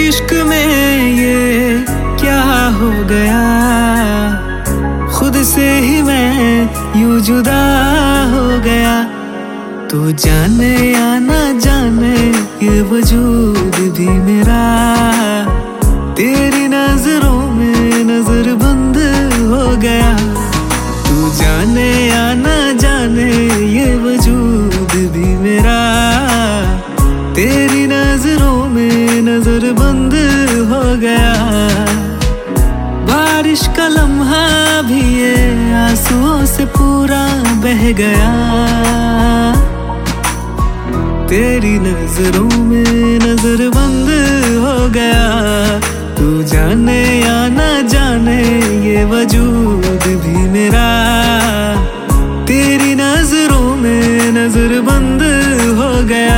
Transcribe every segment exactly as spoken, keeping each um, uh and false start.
इश्क में ये क्या हो गया, खुद से ही मैं यूं जुदा हो गया। तू जाने या ना जाने ये वजूद भी मेरा तेरी नजरों में नजर बंद हो गया। तू जाने या ना जाने ये वजूद भी मेरा तेरी नजरों में नजर बंद हो गया। बारिश का लम्हा भी ये आंसुओं से पूरा बह गया। तेरी नजरों में नजर बंद हो गया। तू जाने या ना जाने ये वजूद भी मेरा तेरी नजरों में नजर बंद हो गया।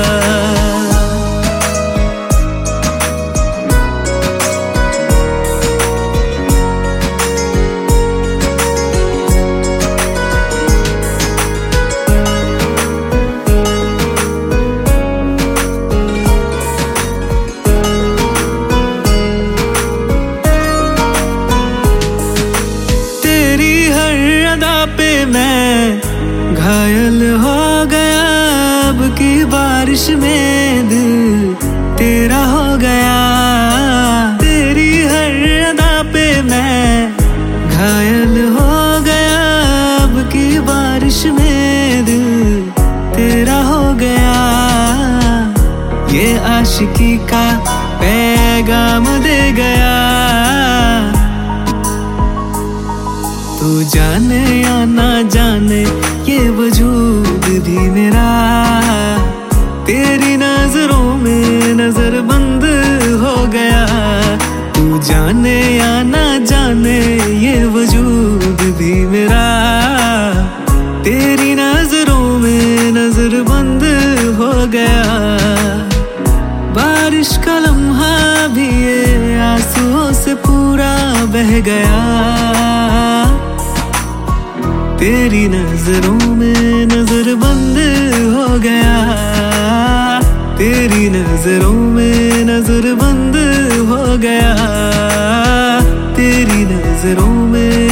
मैं घायल हो गया, अब की बारिश में दिल तेरा हो गया। तेरी हर अदा पे मैं घायल हो गया, अब की बारिश में दिल तेरा हो गया। ये आशिकी का पैगाम दे गया। तू जाने या ना जाने ये वजूद भी मेरा तेरी नजरों में नजर बंद हो गया। तू जाने या ना जाने ये वजूद भी मेरा तेरी नजरों में नजर बंद हो गया। बारिश का लम्हा भी ये आंसुओं से पूरा बह गया। तेरी नजरों में नजर बंद हो गया। तेरी नजरों में नजर बंद हो गया। तेरी नजरों में